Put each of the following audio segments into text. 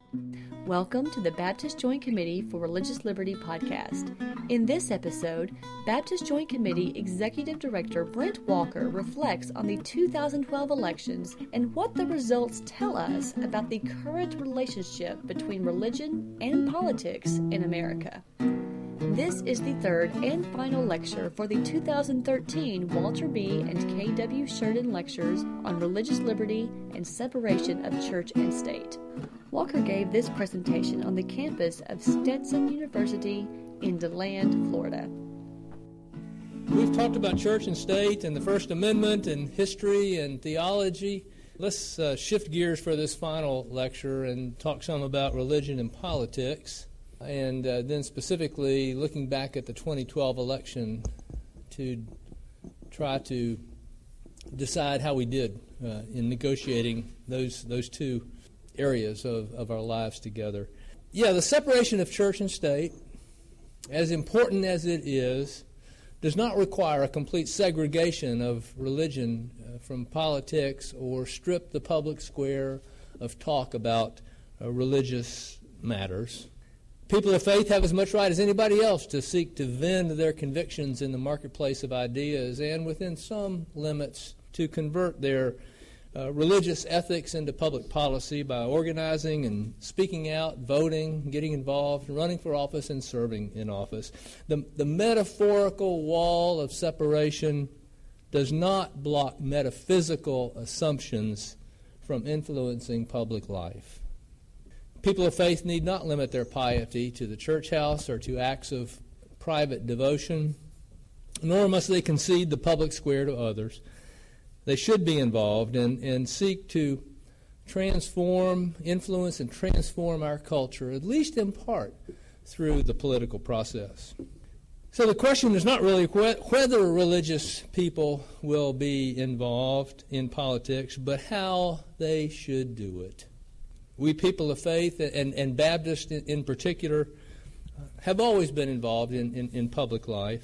Welcome to the Baptist Joint Committee for Religious Liberty podcast. In this episode, Baptist Joint Committee Executive Director Brent Walker reflects on the 2012 elections and what the results tell us about the current relationship between religion and politics in America. This is the third and final lecture for the 2013 Walter B. and K.W. Sheridan Lectures on Religious Liberty and Separation of Church and State. Walker gave this presentation on the campus of Stetson University in DeLand, Florida. We've talked about church and state and the First Amendment and history and theology. Let's shift gears for this final lecture and talk some about religion and politics, and then specifically looking back at the 2012 election to try to decide how we did in negotiating those two areas of our lives together. Yeah, the separation of church and state, as important as it is, does not require a complete segregation of religion from politics or strip the public square of talk about religious matters. People of faith have as much right as anybody else to seek to vend their convictions in the marketplace of ideas and, within some limits, to convert their religious ethics into public policy by organizing and speaking out, voting, getting involved, running for office, and serving in office. The metaphorical wall of separation does not block metaphysical assumptions from influencing public life. People of faith need not limit their piety to the church house or to acts of private devotion, nor must they concede the public square to others. They should be involved and seek to transform, influence, and transform our culture, at least in part, through the political process. So the question is not really whether religious people will be involved in politics, but how they should do it. We people of faith, and Baptists in particular, have always been involved in public life.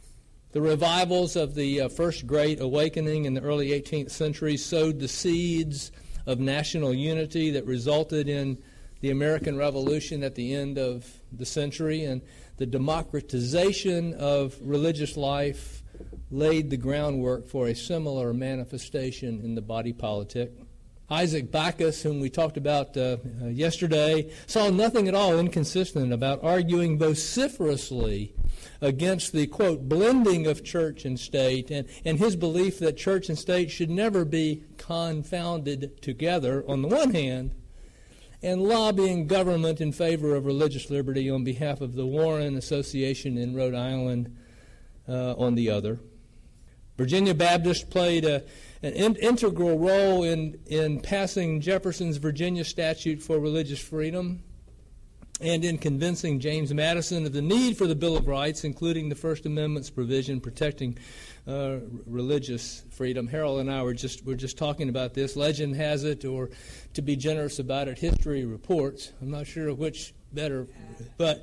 The revivals of the First Great Awakening in the early 18th century sowed the seeds of national unity that resulted in the American Revolution at the end of the century, and the democratization of religious life laid the groundwork for a similar manifestation in the body politic. Isaac Backus, whom we talked about yesterday, saw nothing at all inconsistent about arguing vociferously against the, quote, blending of church and state, and his belief that church and state should never be confounded together on the one hand, and lobbying government in favor of religious liberty on behalf of the Warren Association in Rhode Island on the other. Virginia Baptists played an integral role in passing Jefferson's Virginia Statute for Religious Freedom and in convincing James Madison of the need for the Bill of Rights, including the First Amendment's provision protecting religious freedom. Harold and I were just talking about this. Legend has it, or to be generous about it, history reports. I'm not sure which better, but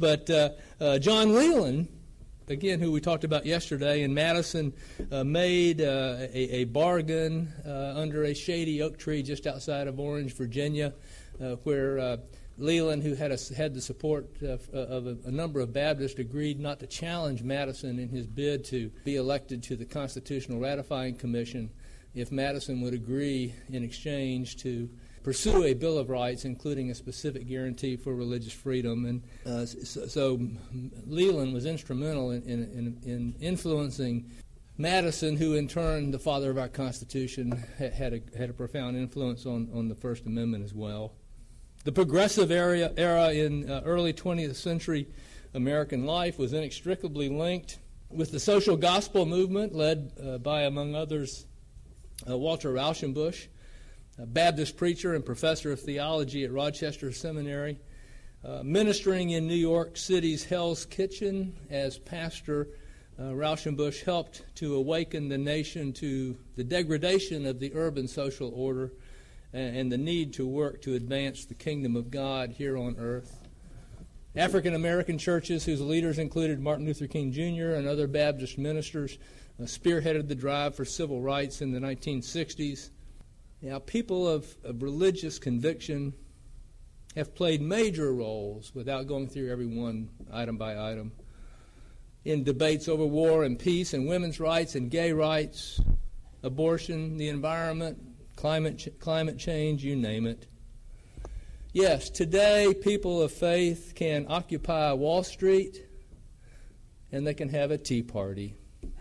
John Leland, again, who we talked about yesterday, and Madison made a bargain under a shady oak tree just outside of Orange, Virginia, where Leland, who had the support of a number of Baptists, agreed not to challenge Madison in his bid to be elected to the Constitutional Ratifying Commission if Madison would agree in exchange to pursue a Bill of Rights, including a specific guarantee for religious freedom. And so Leland was instrumental in influencing Madison, who in turn, the father of our Constitution, had a profound influence on the First Amendment as well. The progressive era in early 20th century American life was inextricably linked with the social gospel movement led by, among others, Walter Rauschenbusch, a Baptist preacher and professor of theology at Rochester Seminary, ministering in New York City's Hell's Kitchen as pastor. Rauschenbusch helped to awaken the nation to the degradation of the urban social order and the need to work to advance the kingdom of God here on earth. African American churches whose leaders included Martin Luther King Jr. and other Baptist ministers spearheaded the drive for civil rights in the 1960s. Now, people of religious conviction have played major roles, without going through every one item by item, in debates over war and peace and women's rights and gay rights, abortion, the environment, climate change, you name it. Yes, today people of faith can occupy Wall Street and they can have a tea party.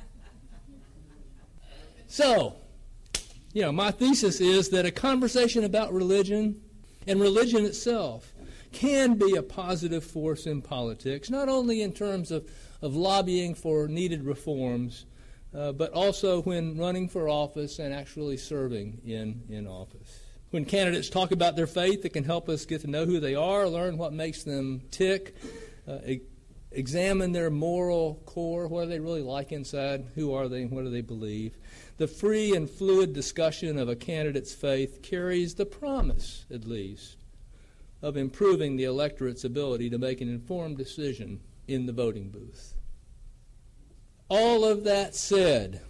So, my thesis is that a conversation about religion and religion itself can be a positive force in politics, not only in terms of lobbying for needed reforms, but also when running for office and actually serving in office. When candidates talk about their faith, it can help us get to know who they are, learn what makes them tick, examine their moral core. What are they really like inside? Who are they and what do they believe? The free and fluid discussion of a candidate's faith carries the promise, at least, of improving the electorate's ability to make an informed decision in the voting booth. All of that said,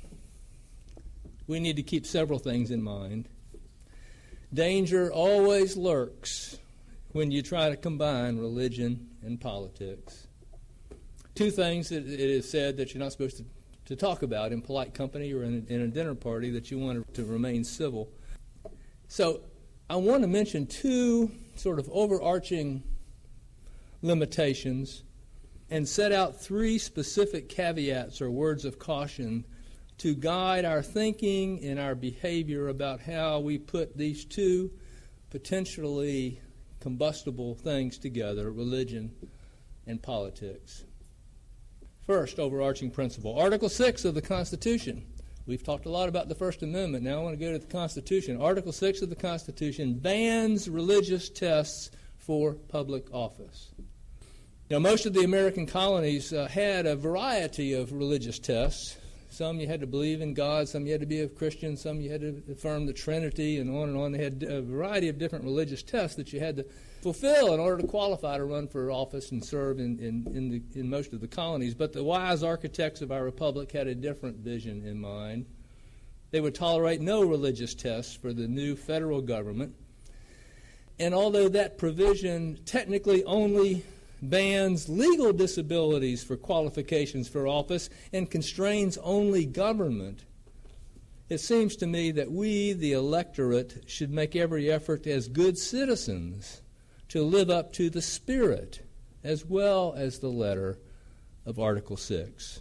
we need to keep several things in mind. Danger always lurks when you try to combine religion and politics. Two things that it is said that you're not supposed to talk about in polite company or in a dinner party, that you want to remain civil. So I want to mention two sort of overarching limitations and set out three specific caveats or words of caution to guide our thinking and our behavior about how we put these two potentially combustible things together, religion and politics. First, overarching principle. Article 6 of the Constitution. We've talked a lot about the First Amendment. Now I want to go to the Constitution. Article 6 of the Constitution bans religious tests for public office. Now, most of the American colonies had a variety of religious tests. Some you had to believe in God, some you had to be a Christian, some you had to affirm the Trinity, and on and on. They had a variety of different religious tests that you had to fulfill in order to qualify to run for office and serve in most of the colonies. But the wise architects of our republic had a different vision in mind. They would tolerate no religious tests for the new federal government. And although that provision technically only bans legal disabilities for qualifications for office and constrains only government, it seems to me that we, the electorate, should make every effort as good citizens to live up to the spirit as well as the letter of Article 6.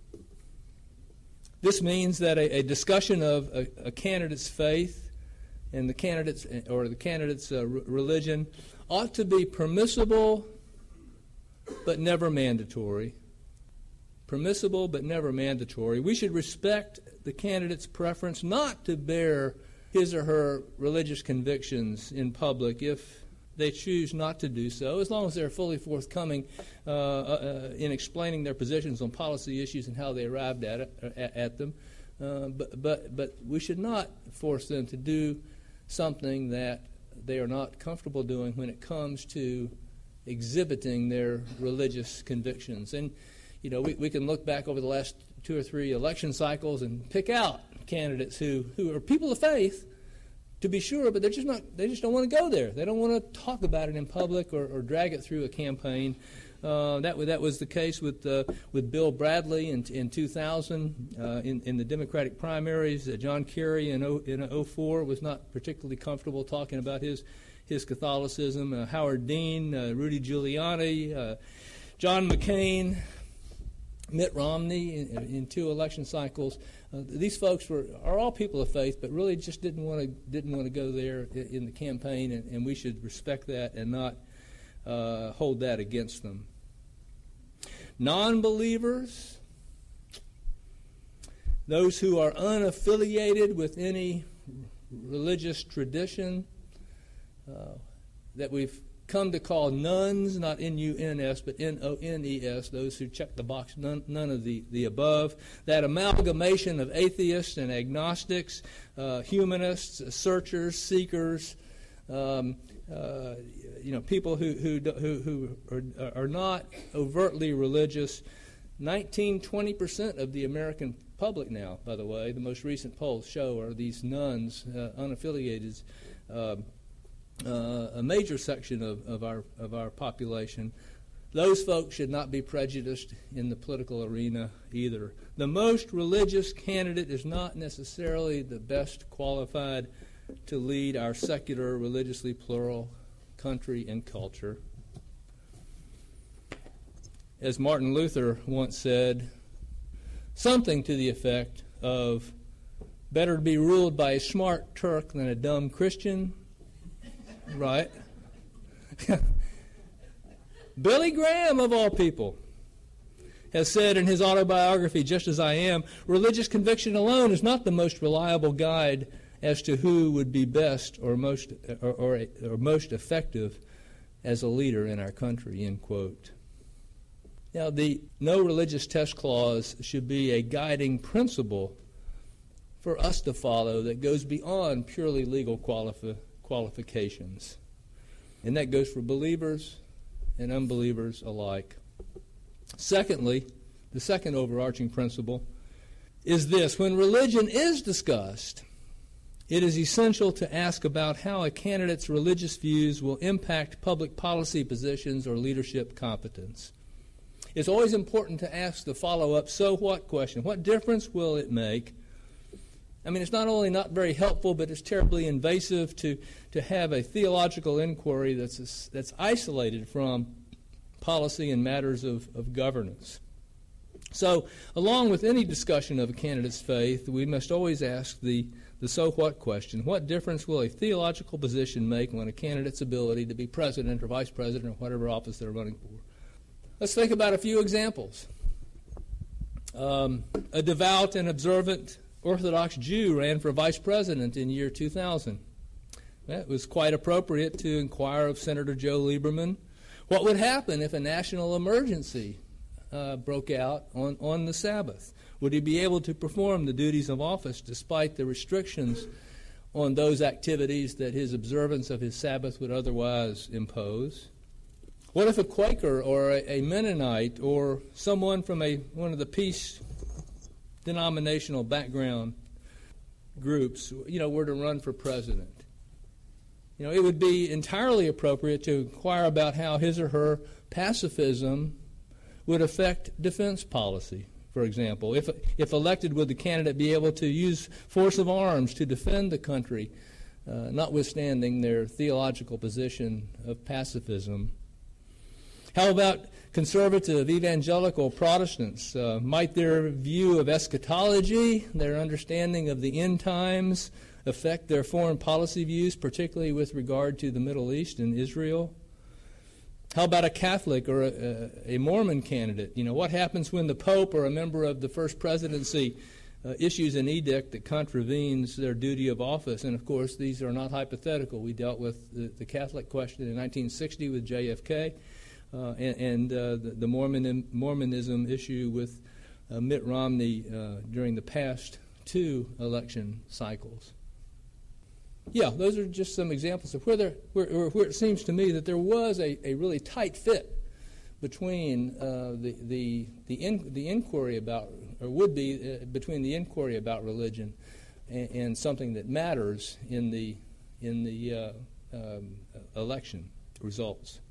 This means that a discussion of a candidate's faith and the candidate's religion ought to be permissible but never mandatory. Permissible but never mandatory. We should respect the candidate's preference not to bear his or her religious convictions in public if they choose not to do so, as long as they're fully forthcoming in explaining their positions on policy issues and how they arrived at them. But we should not force them to do something that they are not comfortable doing when it comes to exhibiting their religious convictions. And, we can look back over the last 2 or 3 election cycles and pick out candidates who are people of faith, to be sure, but they just don't want to go there. They don't want to talk about it in public or drag it through a campaign. That was the case with Bill Bradley in 2000 in the Democratic primaries. John Kerry in 2004 was not particularly comfortable talking about his Catholicism. Howard Dean, Rudy Giuliani, John McCain, Mitt Romney in 2 election cycles. These folks are all people of faith, but really just didn't want to go there in the campaign, and we should respect that and not hold that against them. Non-believers, those who are unaffiliated with any religious tradition, that we've come to call nuns, not N-U-N-S, but N-O-N-E-S, those who check the box, none of the above. That amalgamation of atheists and agnostics, humanists, searchers, seekers, people who are not overtly religious. 19-20% of the American public now, by the way, the most recent polls show, are these nuns, unaffiliated. a major section of our population, those folks should not be prejudiced in the political arena either. The most religious candidate is not necessarily the best qualified to lead our secular, religiously plural country and culture. As Martin Luther once said, something to the effect of, better to be ruled by a smart Turk than a dumb Christian, right? Billy Graham, of all people, has said in his autobiography, Just As I Am, religious conviction alone is not the most reliable guide as to who would be best or most effective as a leader in our country, end quote. Now, the no religious test clause should be a guiding principle for us to follow that goes beyond purely legal qualifications. And that goes for believers and unbelievers alike. Secondly, the second overarching principle is this: when religion is discussed, it is essential to ask about how a candidate's religious views will impact public policy positions or leadership competence. It's always important to ask the follow-up so what question. What difference will it make? I mean, it's not only not very helpful, but it's terribly invasive to have a theological inquiry that's isolated from policy and matters of governance. So, along with any discussion of a candidate's faith, we must always ask the so what question. What difference will a theological position make on a candidate's ability to be president or vice president or whatever office they're running for? Let's think about a few examples. A devout and observant Orthodox Jew ran for vice president in year 2000. It was quite appropriate to inquire of Senator Joe Lieberman what would happen if a national emergency broke out on the Sabbath. Would he be able to perform the duties of office despite the restrictions on those activities that his observance of his Sabbath would otherwise impose? What if a Quaker or a Mennonite or someone from one of the peace denominational background groups, were to run for president? It would be entirely appropriate to inquire about how his or her pacifism would affect defense policy, for example. If elected, would the candidate be able to use force of arms to defend the country, notwithstanding their theological position of pacifism? How about conservative evangelical Protestants? Might their view of eschatology, their understanding of the end times, affect their foreign policy views, particularly with regard to the Middle East and Israel? How about a Catholic or a Mormon candidate? What happens when the Pope or a member of the First Presidency issues an edict that contravenes their duty of office? And, of course, these are not hypothetical. We dealt with the Catholic question in 1960 with JFK. And the Mormonism issue with Mitt Romney during the past two election cycles. Yeah, those are just some examples of where it seems to me that there was a really tight fit between the inquiry about, or would be between the inquiry about religion and something that matters in the election results.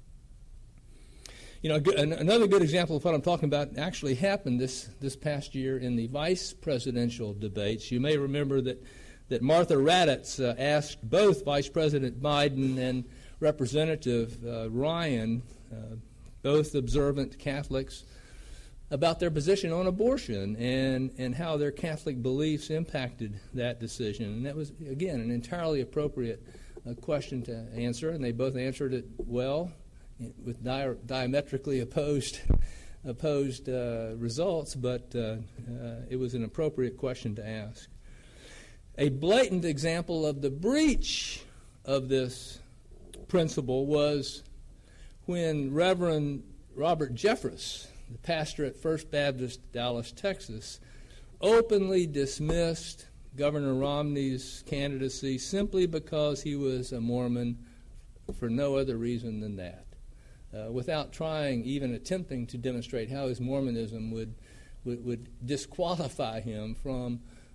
Another good example of what I'm talking about actually happened this past year in the vice presidential debates. You may remember that Martha Raddatz asked both Vice President Biden and Representative Ryan, both observant Catholics, about their position on abortion and how their Catholic beliefs impacted that decision. And that was, again, an entirely appropriate question to answer, and they both answered it well, with diametrically opposed results, but it was an appropriate question to ask. A blatant example of the breach of this principle was when Reverend Robert Jeffress, the pastor at First Baptist Dallas, Texas, openly dismissed Governor Romney's candidacy simply because he was a Mormon, for no other reason than that. Without trying, even attempting to demonstrate how his Mormonism would disqualify him from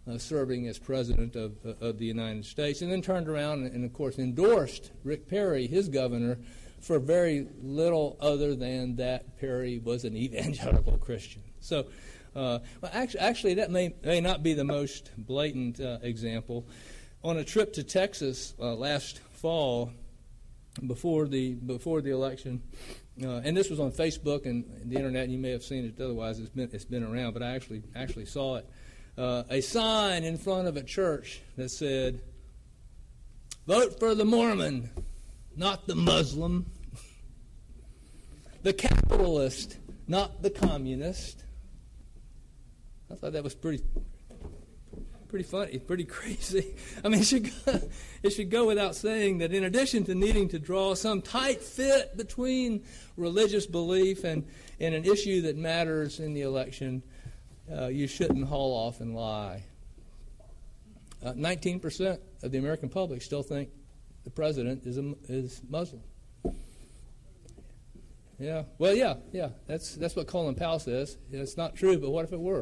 serving as president of the United States, and then turned around and, of course, endorsed Rick Perry, his governor, for very little other than that Perry was an evangelical Christian. So, actually, that may not be the most blatant example. On a trip to Texas last fall, before the election, and this was on Facebook and the internet, and you may have seen it otherwise. It's been around, but I actually saw it. A sign in front of a church that said, "Vote for the Mormon, not the Muslim. The capitalist, not the communist." I thought that was pretty funny, pretty crazy. I mean, it should go without saying that in addition to needing to draw some tight fit between religious belief and an issue that matters in the election, you shouldn't haul off and lie. 19% of the American public still think the president is Muslim. Yeah. Well, yeah. That's what Colin Powell says. It's not true, but what if it were?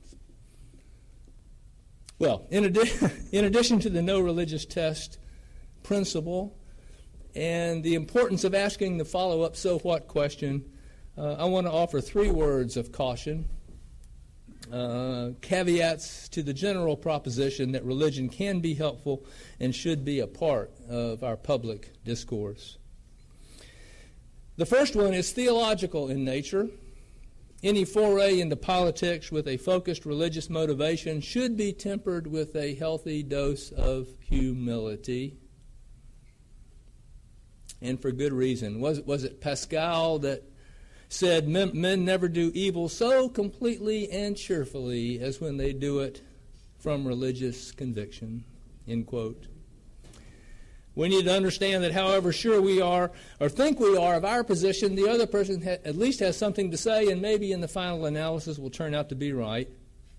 Well, in addition to the no religious test principle and the importance of asking the follow-up so what question, I want to offer 3 words of caution, caveats to the general proposition that religion can be helpful and should be a part of our public discourse. The first one is theological in nature. Any foray into politics with a focused religious motivation should be tempered with a healthy dose of humility, and for good reason. Was it Pascal that said, men never do evil so completely and cheerfully as when they do it from religious conviction, end quote. We need to understand that however sure we are or think we are of our position, the other person at least has something to say, and maybe in the final analysis will turn out to be right.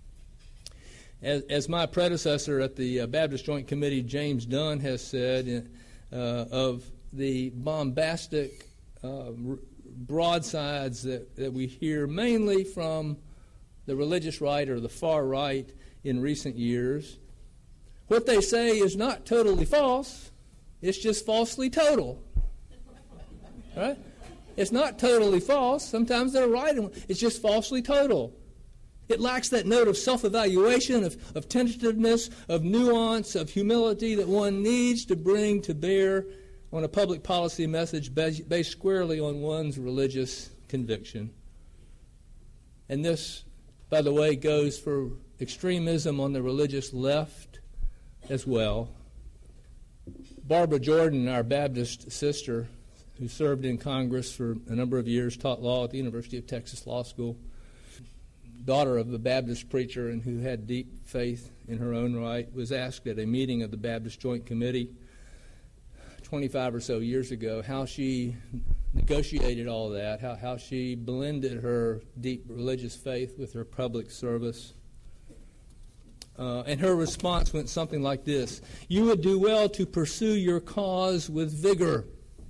As my predecessor at the Baptist Joint Committee, James Dunn, has said, of the bombastic broadsides that we hear mainly from the religious right or the far right in recent years, what they say is not totally false. It's just falsely total. Right? It's not totally false. Sometimes they're right. It's just falsely total. It lacks that note of self-evaluation, of tentativeness, of nuance, of humility that one needs to bring to bear on a public policy message based squarely on one's religious conviction. And this, by the way, goes for extremism on the religious left as well. Barbara Jordan, our Baptist sister, who served in Congress for a number of years, taught law at the University of Texas Law School, daughter of a Baptist preacher and who had deep faith in her own right, was asked at a meeting of the Baptist Joint Committee 25 or so years ago how she negotiated all that, how she blended her deep religious faith with her public service. And her response went something like this: "You would do well to pursue your cause with vigor,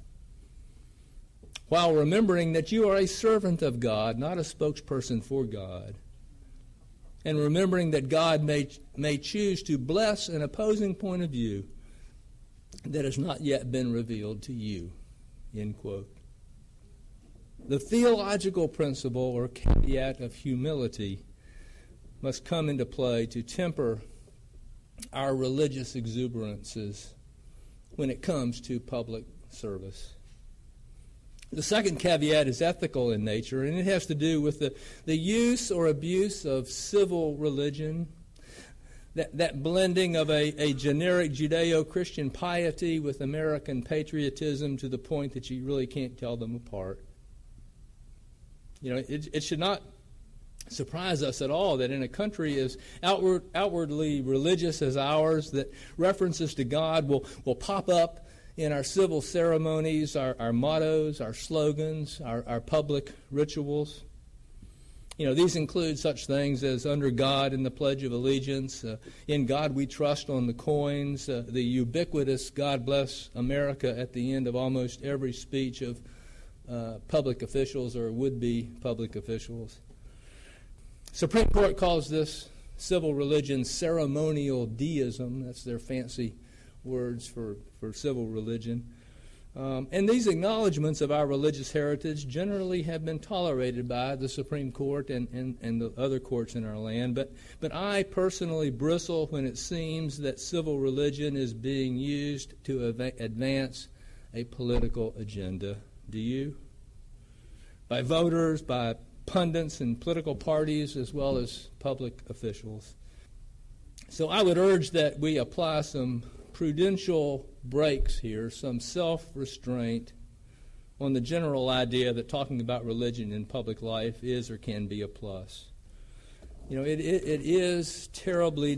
while remembering that you are a servant of God, not a spokesperson for God, and remembering that God may choose to bless an opposing point of view that has not yet been revealed to you," end quote. The theological principle or caveat of humility must come into play to temper our religious exuberances when it comes to public service. The second caveat is ethical in nature, and it has to do with the use or abuse of civil religion, that blending of a generic Judeo-Christian piety with American patriotism to the point that you really can't tell them apart. You know, it should not surprise us at all that in a country as outwardly religious as ours, that references to God will pop up in our civil ceremonies, our mottos, our slogans, our public rituals. You know, these include such things as "Under God" in the Pledge of Allegiance, "In God We Trust" on the coins, the ubiquitous "God Bless America" at the end of almost every speech of public officials or would-be public officials. Supreme Court calls this civil religion ceremonial deism. That's their fancy words for civil religion. And these acknowledgments of our religious heritage generally have been tolerated by the Supreme Court and the other courts in our land. But I personally bristle when it seems that civil religion is being used to advance a political agenda. Do you? By voters, by pundits and political parties, as well as public officials. So I would urge that we apply some prudential breaks here, some self-restraint on the general idea that talking about religion in public life is or can be a plus. You know, it is terribly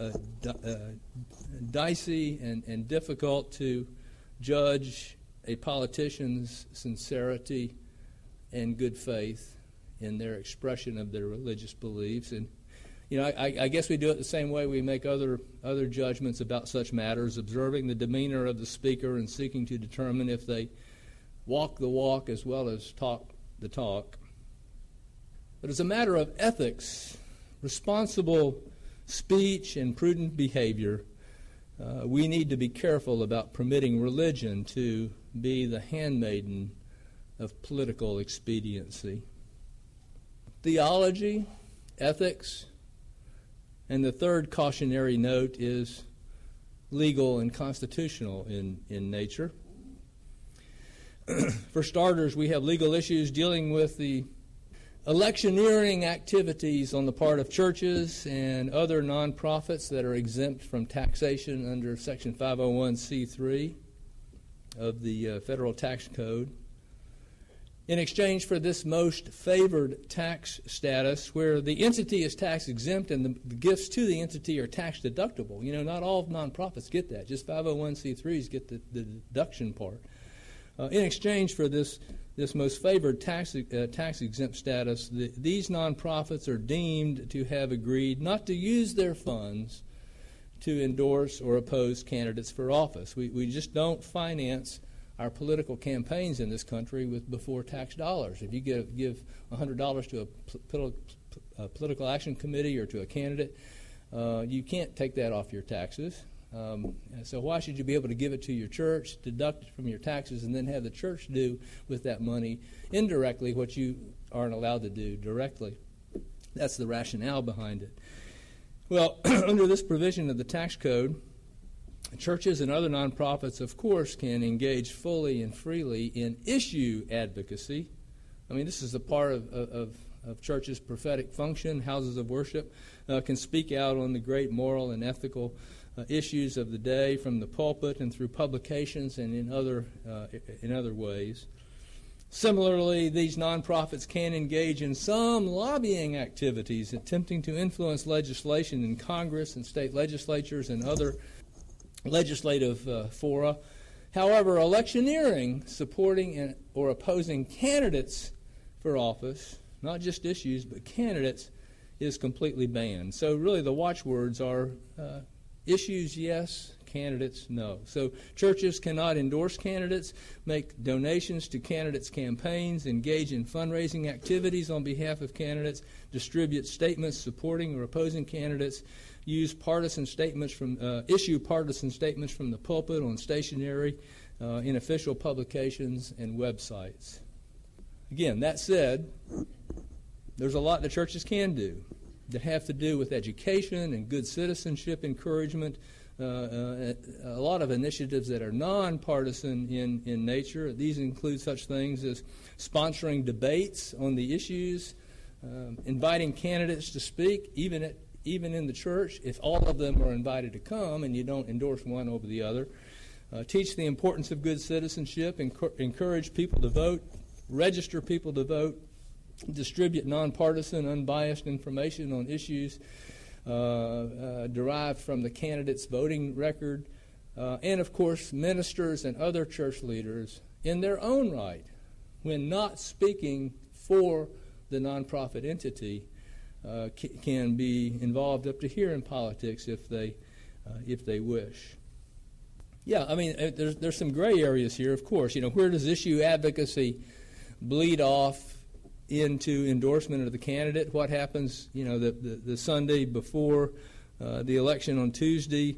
dicey and difficult to judge a politician's sincerity and good faith in their expression of their religious beliefs. And you know, I guess we do it the same way we make other judgments about such matters, observing the demeanor of the speaker and seeking to determine if they walk the walk as well as talk the talk. But as a matter of ethics, responsible speech and prudent behavior, we need to be careful about permitting religion to be the handmaiden of political expediency. Theology, ethics, and the third cautionary note is legal and constitutional in nature. For starters, we have legal issues dealing with the electioneering activities on the part of churches and other nonprofits that are exempt from taxation under Section 501c3 of the Federal Tax Code. In exchange for this most favored tax status, where the entity is tax exempt and the gifts to the entity are tax deductible. You know, not all nonprofits get that. Just 501c3s get the deduction part. In exchange for this most favored tax exempt status, these nonprofits are deemed to have agreed not to use their funds to endorse or oppose candidates for office. We just don't finance our political campaigns in this country with before tax dollars. If you give $100 to a political action committee or to a candidate, you can't take that off your taxes. So why should you be able to give it to your church, deduct it from your taxes, and then have the church do with that money indirectly what you aren't allowed to do directly? That's the rationale behind it. Well, under this provision of the tax code, churches and other nonprofits, of course, can engage fully and freely in issue advocacy. I mean, this is a part of churches' prophetic function. Houses of worship can speak out on the great moral and ethical issues of the day from the pulpit and through publications and in other ways. Similarly, these nonprofits can engage in some lobbying activities attempting to influence legislation in Congress and state legislatures and other legislative fora. However, electioneering, supporting or opposing candidates for office, not just issues, but candidates, is completely banned. So really the watchwords are issues, yes, candidates, no. So churches cannot endorse candidates, make donations to candidates' campaigns, engage in fundraising activities on behalf of candidates, distribute statements supporting or opposing candidates, issue partisan statements from the pulpit on stationery, in official publications and websites. Again, that said, there's a lot the churches can do that have to do with education and good citizenship encouragement, a lot of initiatives that are nonpartisan in nature. These include such things as sponsoring debates on the issues, inviting candidates to speak, even in the church, if all of them are invited to come and you don't endorse one over the other. Teach the importance of good citizenship, encourage people to vote, register people to vote, distribute nonpartisan, unbiased information on issues derived from the candidate's voting record, and, of course, ministers and other church leaders in their own right, when not speaking for the nonprofit entity, can be involved up to here in politics if they wish. Yeah, I mean, there's some gray areas here, of course. You know, where does issue advocacy bleed off into endorsement of the candidate. What happens, the Sunday before the election on Tuesday?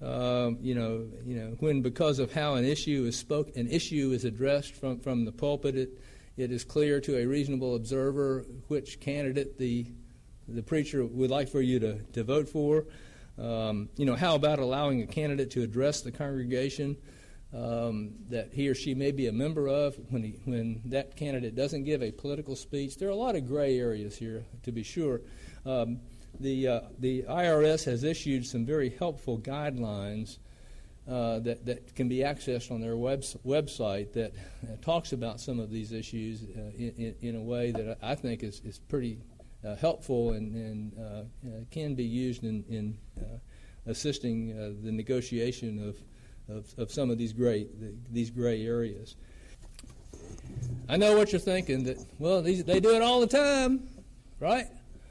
When because of how an issue is addressed from the pulpit, it is clear to a reasonable observer which candidate the preacher would like for you to vote for. How about allowing a candidate to address the congregation that he or she may be a member of when that candidate doesn't give a political speech? There are a lot of gray areas here, to be sure. The IRS has issued some very helpful guidelines that can be accessed on their website that talks about some of these issues in a way that I think is pretty helpful and can be used in assisting the negotiation of some of these gray areas. I know what you're thinking, that, well, they do it all the time, right?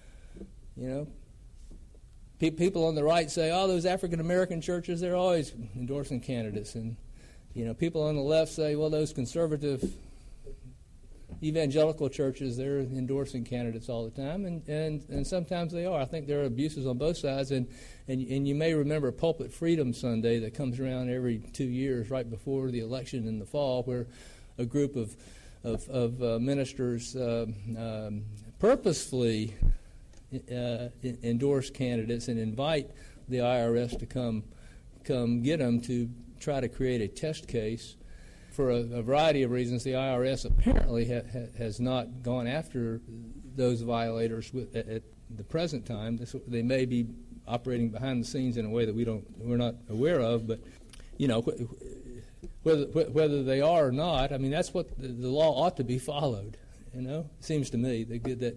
People on the right say, oh, those African-American churches, they're always endorsing candidates. And, people on the left say, well, those conservative evangelical churches, they're endorsing candidates all the time. And sometimes they are. I think there are abuses on both sides. And you may remember Pulpit Freedom Sunday that comes around every 2 years right before the election in the fall, where a group of ministers purposefully endorse candidates and invite the IRS to come get them to try to create a test case. For a variety of reasons, the IRS apparently has not gone after those violators at the present time. They may be operating behind the scenes in a way that we're not aware of, but whether they are or not, I mean, that's what the law ought to be followed. It seems to me that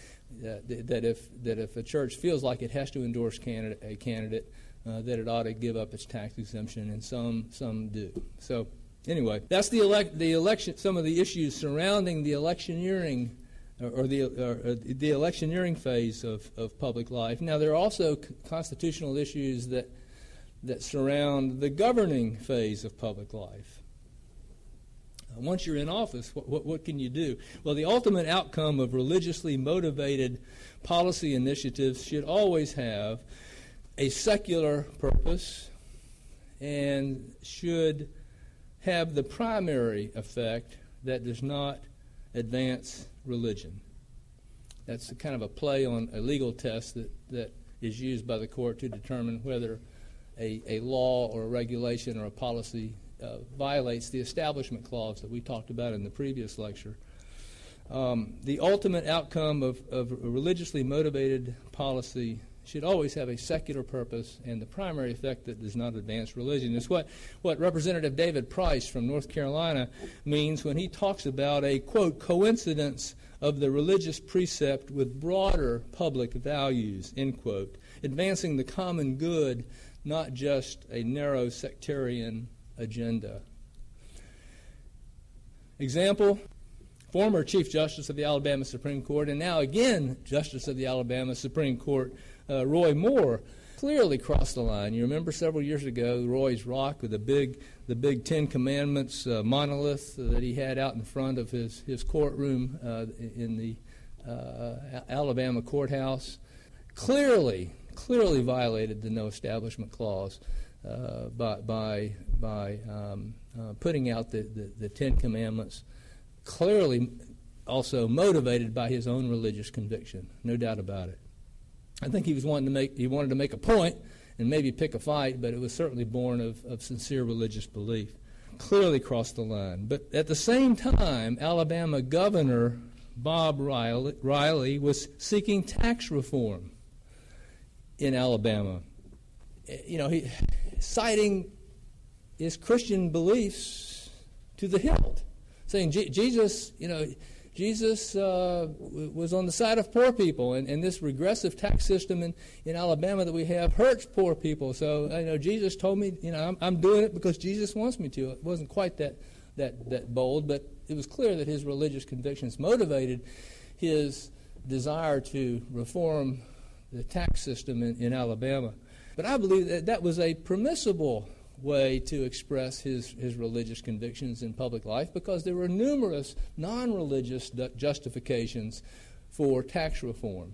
if a church feels like it has to endorse a candidate, that it ought to give up its tax exemption, and some do. So anyway, that's the election. Some of the issues surrounding the electioneering or the electioneering phase of public life. Now, there are also constitutional issues that surround the governing phase of public life. Once you're in office, what can you do? Well, the ultimate outcome of religiously motivated policy initiatives should always have a secular purpose and should have the primary effect that does not advance religion. That's kind of a play on a legal test that is used by the court to determine whether a law or a regulation or a policy violates the Establishment Clause that we talked about in the previous lecture. The ultimate outcome of a religiously motivated policy should always have a secular purpose, and the primary effect that does not advance religion is what Representative David Price from North Carolina means when he talks about a, quote, coincidence of the religious precept with broader public values, end quote, advancing the common good, not just a narrow sectarian agenda. Example, former Chief Justice of the Alabama Supreme Court and now again Justice of the Alabama Supreme Court, Roy Moore, clearly crossed the line. You remember several years ago, Roy's Rock with the big Ten Commandments monolith that he had out in front of his courtroom in the Alabama courthouse, clearly violated the No Establishment Clause by putting out the Ten Commandments, clearly also motivated by his own religious conviction, no doubt about it. I think he wanted to make a point and maybe pick a fight, but it was certainly born of sincere religious belief. Clearly crossed the line. But at the same time, Alabama Governor Bob Riley was seeking tax reform in Alabama. He citing his Christian beliefs to the hilt, saying Jesus was on the side of poor people, and this regressive tax system in Alabama that we have hurts poor people. So Jesus told me, I'm doing it because Jesus wants me to. It wasn't quite that bold, but it was clear that his religious convictions motivated his desire to reform the tax system in Alabama. But I believe that was a permissible way to express his religious convictions in public life, because there were numerous non-religious justifications for tax reform.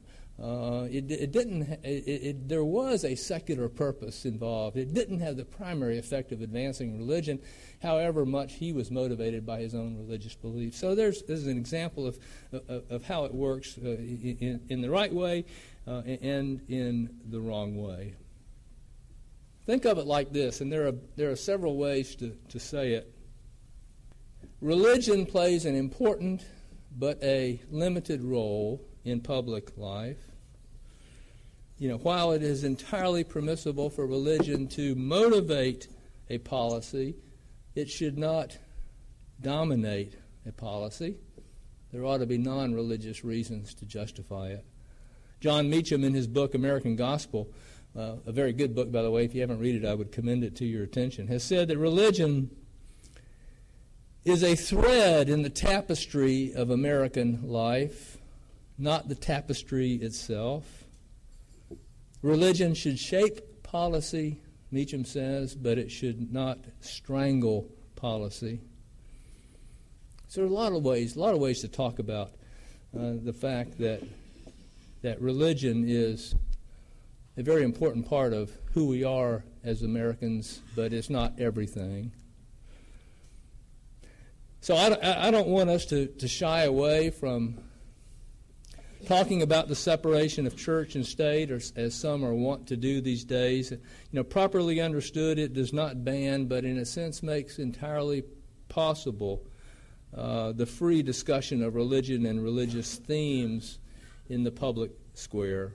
There was a secular purpose involved. It didn't have the primary effect of advancing religion, however much he was motivated by his own religious beliefs. So this is an example of how it works in the right way and in the wrong way. Think of it like this, and there are several ways to say it. Religion plays an important but a limited role in public life. While it is entirely permissible for religion to motivate a policy, it should not dominate a policy. There ought to be non-religious reasons to justify it. John Meacham, in his book American Gospel, a very good book, by the way, if you haven't read it, I would commend it to your attention, has said that religion is a thread in the tapestry of American life, not the tapestry itself. Religion should shape policy, Meacham says, but it should not strangle policy. So there are a lot of ways to talk about the fact that religion is a very important part of who we are as Americans, but it's not everything. So I don't want us to shy away from talking about the separation of church and state, or as some are wont to do these days. Properly understood, it does not ban, but in a sense makes entirely possible the free discussion of religion and religious themes in the public square.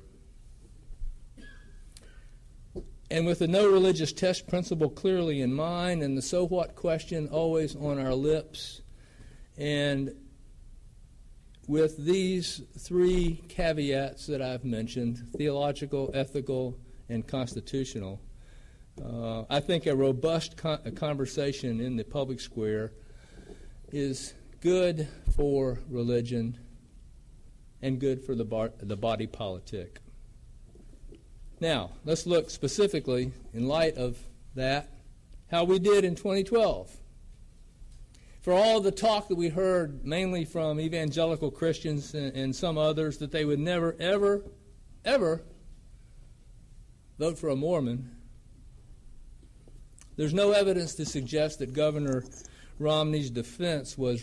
And with the no religious test principle clearly in mind, and the so what question always on our lips, and with these three caveats that I've mentioned, theological, ethical, and constitutional, I think a robust conversation in the public square is good for religion and good for the body politic. Now, let's look specifically, in light of that, how we did in 2012. For all the talk that we heard, mainly from evangelical Christians and some others, that they would never, ever, ever vote for a Mormon, there's no evidence to suggest that Governor Romney's defeat was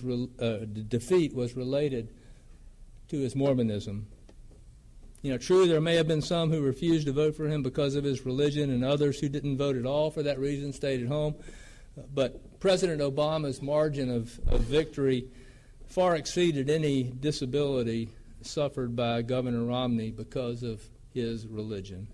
related to his Mormonism. True, there may have been some who refused to vote for him because of his religion, and others who didn't vote at all for that reason, stayed at home. But President Obama's margin of victory far exceeded any disability suffered by Governor Romney because of his religion.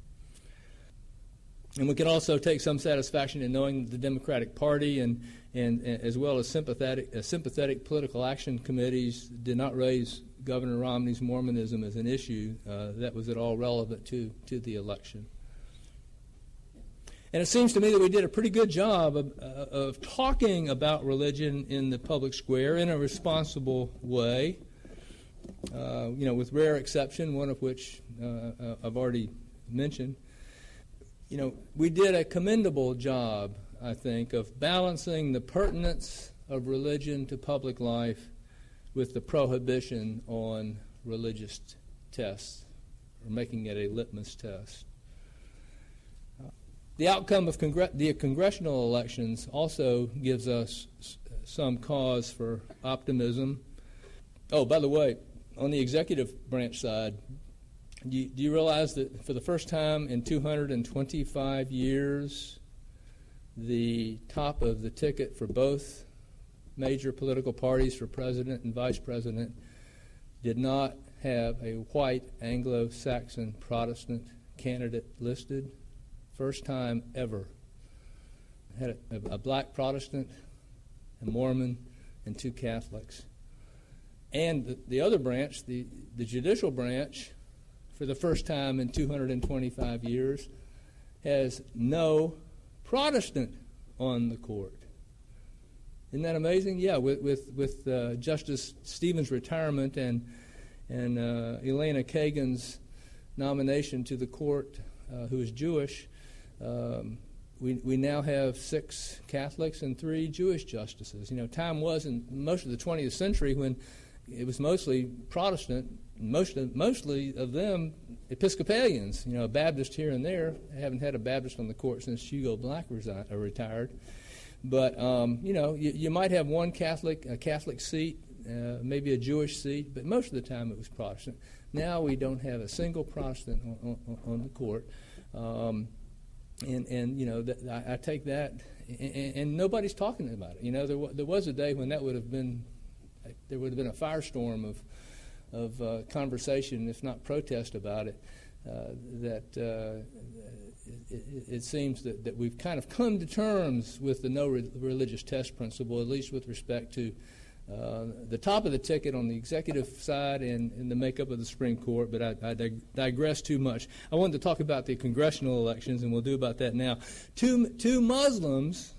And we can also take some satisfaction in knowing that the Democratic Party and as well as sympathetic political action committees did not raise Governor Romney's Mormonism as an issue that was at all relevant to the election. And it seems to me that we did a pretty good job of talking about religion in the public square in a responsible way, with rare exception, one of which I've already mentioned. We did a commendable job, I think, of balancing the pertinence of religion to public life with the prohibition on religious tests, or making it a litmus test. The outcome of the congressional elections also gives us some cause for optimism. Oh, by the way, on the executive branch side, do you realize that for the first time in 225 years, the top of the ticket for both major political parties for president and vice president did not have a white Anglo-Saxon Protestant candidate listed? First time ever. Had a black Protestant, a Mormon, and two Catholics. And the other branch, the judicial branch, for the first time in 225 years, has no Protestant on the court. Isn't that amazing? Yeah, with Justice Stevens' retirement and Elena Kagan's nomination to the court, who is Jewish, we now have 6 Catholics and 3 Jewish justices. Time was in most of the 20th century when it was mostly Protestant, mostly of them Episcopalians. A Baptist here and there. I haven't had a Baptist on the court since Hugo Black retired. But you might have a Catholic seat, maybe a Jewish seat, but most of the time it was Protestant. Now we don't have a single Protestant on the court. I take that, and nobody's talking about it. There was a day when there would have been a firestorm of conversation, if not protest, about it. It seems that we've kind of come to terms with the no religious test principle, at least with respect to the top of the ticket on the executive side and the makeup of the Supreme Court, but I digress too much. I wanted to talk about the congressional elections, and we'll do about that now. Two Muslims,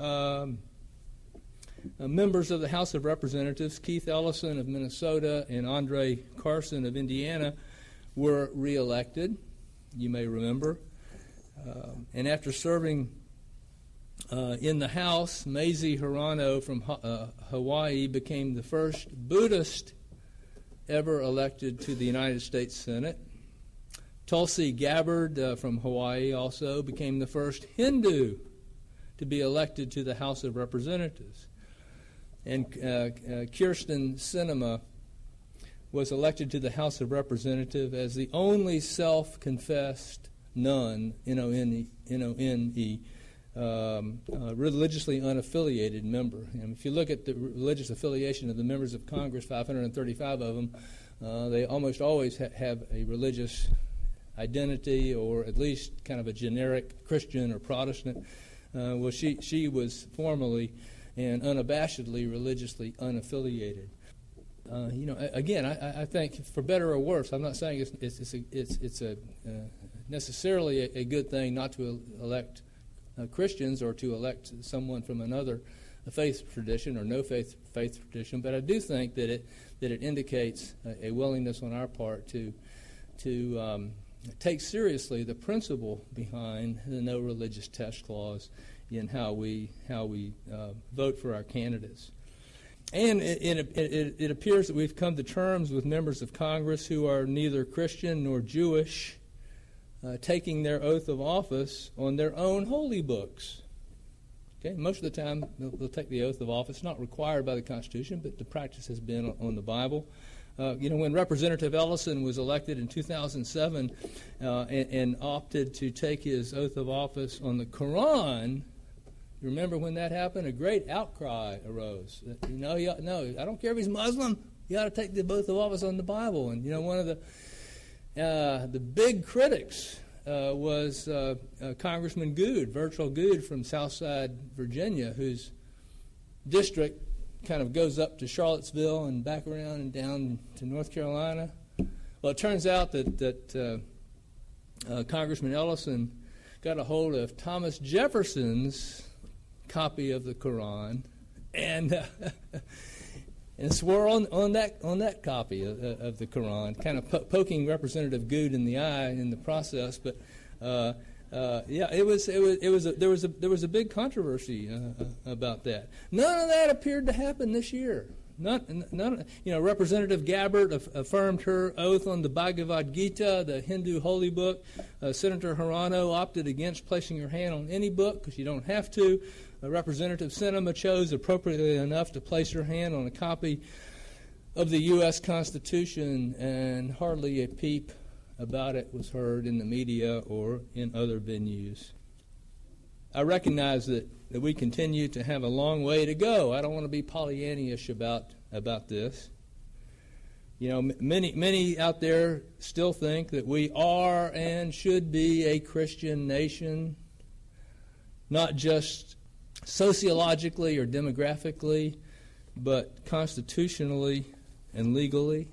members of the House of Representatives, Keith Ellison of Minnesota and Andre Carson of Indiana, were reelected, you may remember. And after serving in the House, Mazie Hirono from Hawaii became the first Buddhist ever elected to the United States Senate. Tulsi Gabbard from Hawaii also became the first Hindu to be elected to the House of Representatives. And Kirsten Sinema was elected to the House of Representatives as the only self-confessed nun, N-O-N-E, religiously unaffiliated member. And if you look at the religious affiliation of the members of Congress, 535 of them, they almost always have a religious identity, or at least kind of a generic Christian or Protestant. Well, she was formally and unabashedly religiously unaffiliated. Again, I think for better or worse, I'm not saying it's necessarily a good thing not to elect Christians or to elect someone from another faith tradition or no faith tradition, but I do think that it indicates a willingness on our part to take seriously the principle behind the no religious test clause in how we vote for our candidates. And it appears that we've come to terms with members of Congress who are neither Christian nor Jewish, taking their oath of office on their own holy books. Okay, most of the time they'll take the oath of office, not required by the Constitution, but the practice has been on the Bible. When Representative Ellison was elected in 2007 and opted to take his oath of office on the Quran, you remember when that happened? A great outcry arose. No, I don't care if he's Muslim. You got to take the oath of office on the Bible. And one of the big critics was Congressman Good, Virgil Good from Southside Virginia, whose district kind of goes up to Charlottesville and back around and down to North Carolina. Well, it turns out that Congressman Ellison got a hold of Thomas Jefferson's copy of the Quran and swore on that copy of the Quran, kind of poking Representative Good in the eye in the process. But there was a big controversy about that. None of that appeared to happen this year. Representative Gabbard affirmed her oath on the Bhagavad Gita, the Hindu holy book. Senator Hirono opted against placing her hand on any book because you don't have to. Representative Sinema chose, appropriately enough, to place her hand on a copy of the U.S. Constitution, and hardly a peep about it was heard in the media or in other venues. I recognize that we continue to have a long way to go. I don't want to be Pollyannish about this. Many out there still think that we are and should be a Christian nation, not just sociologically or demographically, but constitutionally and legally.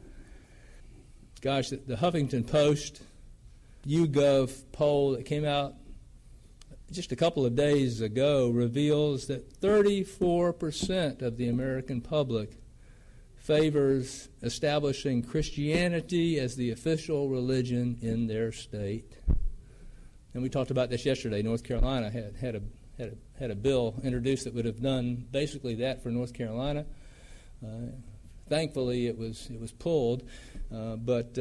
Gosh, the Huffington Post YouGov poll that came out just a couple of days ago reveals that 34% of the American public favors establishing Christianity as the official religion in their state. And we talked about this yesterday. North Carolina had a bill introduced that would have done basically that for North Carolina. Thankfully, it was pulled, but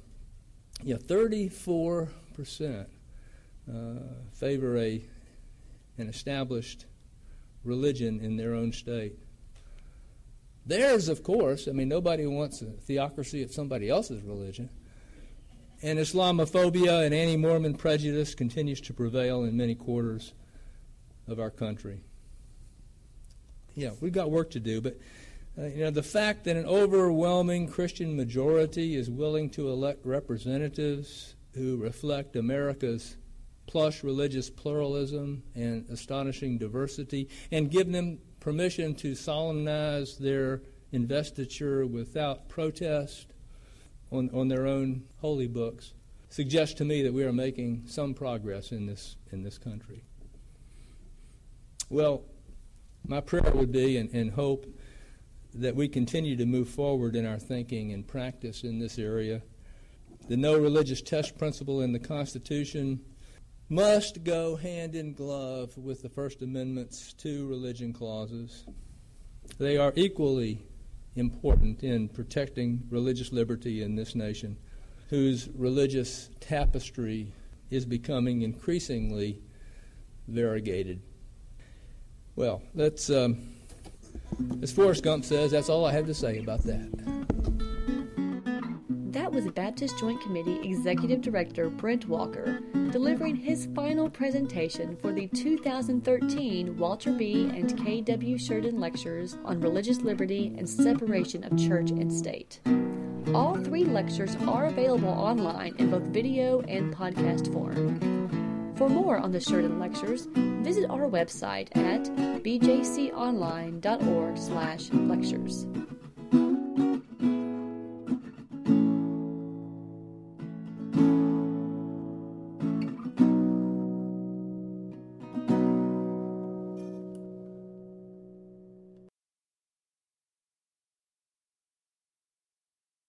34% favor an established religion in their own state. Theirs, of course. I mean, nobody wants a theocracy of somebody else's religion. And Islamophobia and anti-Mormon prejudice continues to prevail in many quarters of our country. Yeah, we've got work to do, but the fact that an overwhelming Christian majority is willing to elect representatives who reflect America's plush religious pluralism and astonishing diversity, and give them permission to solemnize their investiture without protest on their own holy books, suggests to me that we are making some progress in this country. Well, my prayer would be and hope that we continue to move forward in our thinking and practice in this area. The no religious test principle in the Constitution must go hand in glove with the First Amendment's 2 religion clauses. They are equally important in protecting religious liberty in this nation, whose religious tapestry is becoming increasingly variegated. Well, that's as Forrest Gump says, that's all I have to say about that. That was Baptist Joint Committee Executive Director Brent Walker delivering his final presentation for the 2013 Walter B. and K.W. Sheridan Lectures on Religious Liberty and Separation of Church and State. All 3 lectures are available online in both video and podcast form. For more on the Sheridan Lectures, visit our website at bjconline.org/lectures.